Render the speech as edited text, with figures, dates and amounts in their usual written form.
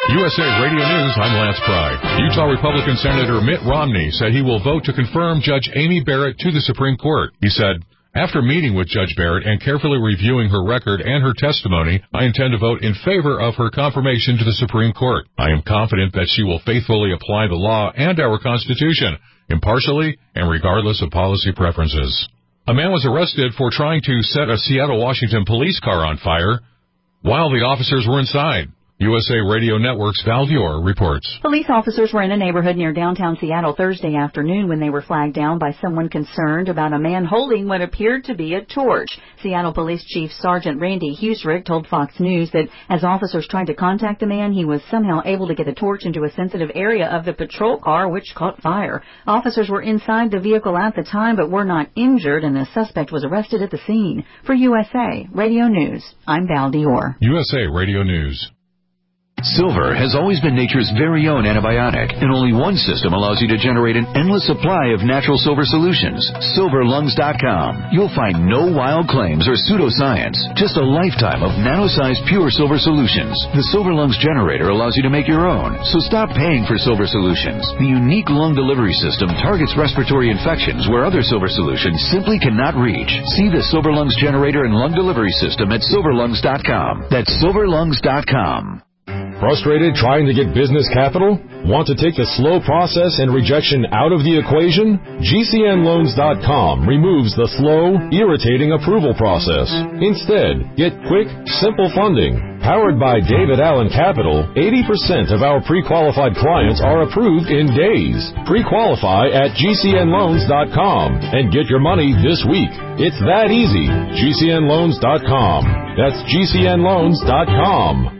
USA Radio News, I'm Lance Pry. Utah Republican Senator Mitt Romney said he will vote to confirm Judge Amy Barrett to the Supreme Court. He said, "After meeting with Judge Barrett and carefully reviewing her record and her testimony, I intend to vote in favor of her confirmation to the Supreme Court. I am confident that she will faithfully apply the law and our Constitution, impartially and regardless of policy preferences." A man was arrested for trying to set a Seattle, Washington police car on fire while the officers were inside. USA Radio Network's Val Dior reports. Police officers were in a neighborhood near downtown Seattle Thursday afternoon when they were flagged down by someone concerned about a man holding what appeared to be a torch. Seattle Police Chief Sergeant Randy Husrick told Fox News that as officers tried to contact the man, he was somehow able to get a torch into a sensitive area of the patrol car, which caught fire. Officers were inside the vehicle at the time but were not injured, and the suspect was arrested at the scene. For USA Radio News, I'm Val Dior. USA Radio News. Silver has always been nature's very own antibiotic, and only one system allows you to generate an endless supply of natural silver solutions. SilverLungs.com. You'll find no wild claims or pseudoscience, just a lifetime of nano-sized pure silver solutions. The Silver Lungs generator allows you to make your own, so stop paying for silver solutions. The unique lung delivery system targets respiratory infections where other silver solutions simply cannot reach. See the Silver Lungs generator and lung delivery system at SilverLungs.com. That's SilverLungs.com. Frustrated trying to get business capital? Want to take the slow process and rejection out of the equation? GCNLoans.com removes the slow, irritating approval process. Instead, get quick, simple funding. Powered by David Allen Capital, 80% of our pre-qualified clients are approved in days. Pre-qualify at GCNLoans.com and get your money this week. It's that easy. GCNLoans.com. That's GCNLoans.com.